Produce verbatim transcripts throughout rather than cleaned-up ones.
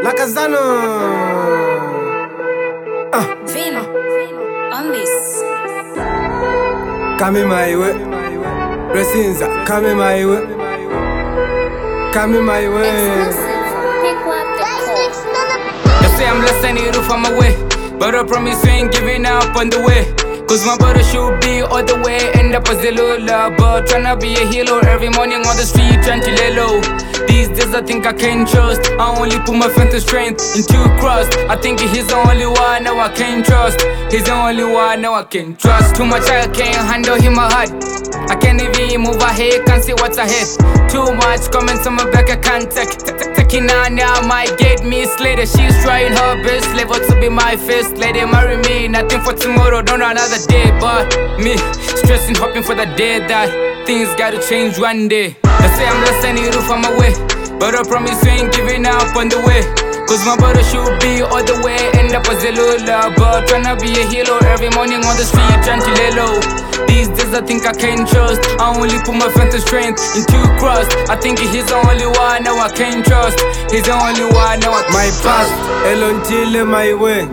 Lakazano. Uh. Vino, on this. Come my way. Resinza, come my way. Come my way. They say I'm less than the roof on my way, but I promise you ain't giving up on the way. Cause my brother should be all the way, end up as a Lola. But tryna be a hero every morning on the street, trying to lay low. These days I think I can't trust. I only put my faith and strength into crust. I think he's the only one now I can't trust. He's the only one now I can trust. Too much I can't handle him my heart. I can't even move ahead, can't see what's ahead. Too much comments on my back, I can't take. Taking on now might get me slated. She's trying her best, level to be my first lady. Marry me, nothing for tomorrow, don't know another day. But me, stressing, hoping for the day that things gotta change one day. They say I'm less than the roof on my way, but I promise you ain't giving up on the way. Cause my brother should be all the way, end up as a Lola. But tryna be a hero every morning on the street, trying to lay low. These days I think I can't trust. I only put my faith and strength into crust. I think he's the only one now I can't trust. He's the only one now I can't my trust. past, Elontile my way.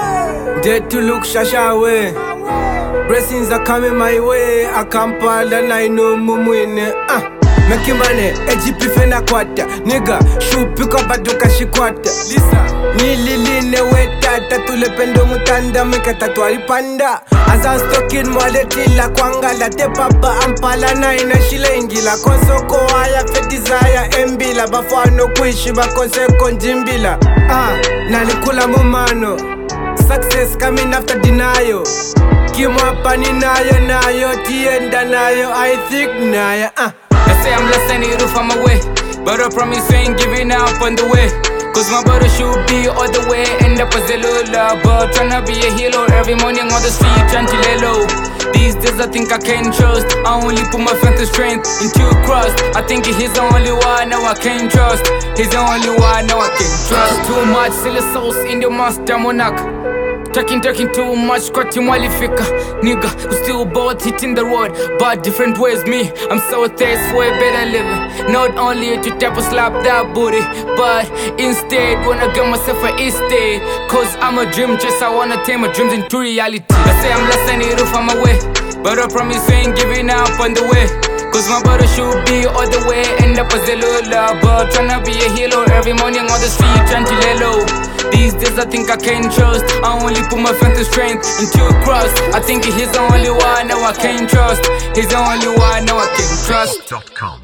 Dead to look shasha way. Blessings are coming my way. I can't pardon, I know mumwine. Ah. Mekimane, ejipi fena kwata. Nigga, shupika baduka shikwata. Lisa, nililine weta. Tatule pendo mutanda, mika tatuari panda. Aza stokin mwaletila kwangala. Te papa ampala na ina shilengila. Konsoko haya fe desire embila. Bafano kuishi bakose konjimbila. Ah, nalikula mumano. Success coming after denial. Kimwapa ninayo nayo, tienda nayo, I think nayo. Ah. They say I'm less than the roof on my way, but I promise you ain't giving up on the way. Cause my brother should be all the way, end up as a Lola. But tryna be a hero every morning on the street, trying to lay low. These days I think I can't trust. I only put my faith and strength into crust. I think he's the only one now I can't trust. He's the only one now I can't trust. Too much silly sauce in the master monarch. Talking, talking too much, kwa timwalifika. Nigga, we still both hitting the road, but different ways. Me, I'm so thirsty for a better living. Not only to tap or slap that booty, but instead wanna get myself a estate. Cause I'm a dream chaser, I wanna turn my dreams into reality. They say I'm less than the roof on my way, but I promise you ain't giving up on the way. Cause my brother should be all the way, end up as a Lola. But tryna be a hero every morning on the street, trying to lay low. These days I think I can't trust. I only put my faith and strength into crust. I think he's the only one now I can't trust. He's the only one now I can't trust. dot com